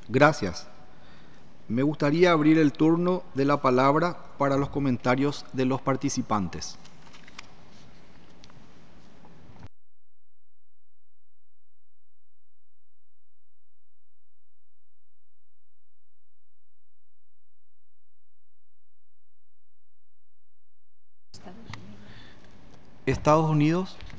Gracias. Me gustaría abrir el turno de la palabra para los comentarios de los participantes. Estados Unidos,